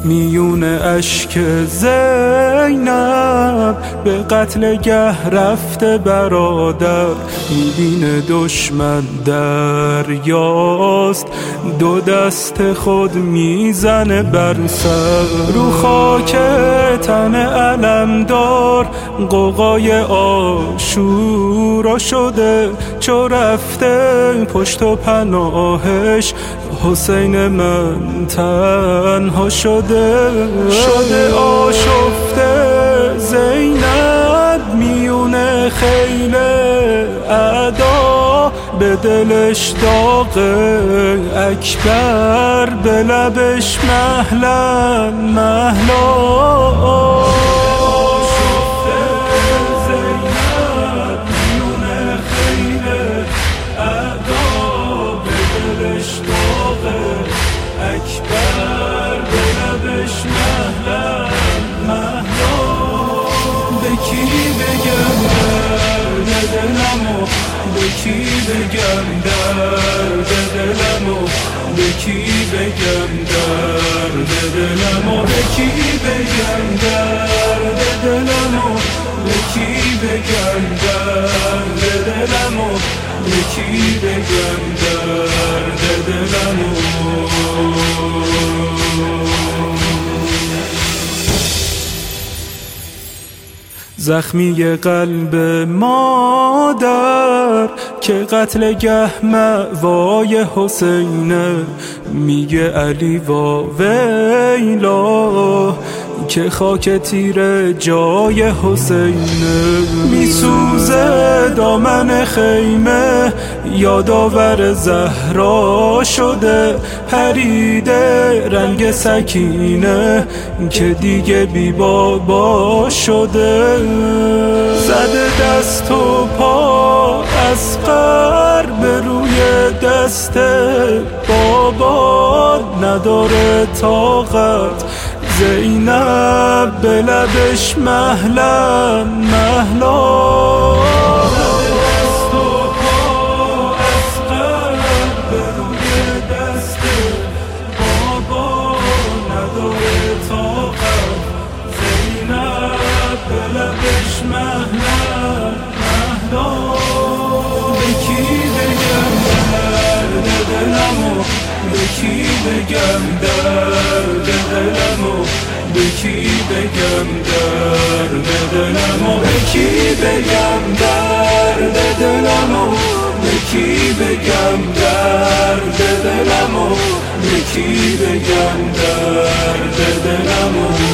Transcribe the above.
میون اشک زینب به قتلگه رفته برادر، میبینه دشمن دریاست، دو دست خود میزنه بر سر. رو خاک تن علمدار قوقای عاشورا شده، چو رفته پشت و پناهش حسین من تنها شده. آشفته زینب میون خیل اعدا، به دلش داغ اکبر، به لبش مهلا مهلا. به کی بگم درد دلمو، به کی بگم درد دلمو، به کی بگم درد دلمو، به کی بگم درد دلمو، به کی بگم درد دلمو. زخمی قلب مادر که قتلگه مأوای حسینه، میگه علی وا ویلا که خاک تیره جای حسینه. میسوزه دامن خیمه یادآور زهرا شده، پریده رنگ سکینه که دیگه بی بابا شده. زده دست و پا اصغر به روی دست بابا، نداره طاقت زینب به لبش مهلا مهلا. به کی بگم درد دلمو، به کی بگم درد دلمو، به کی بگم درد دلمو، به کی بگم درد دلمو، به کی بگم درد دلمو.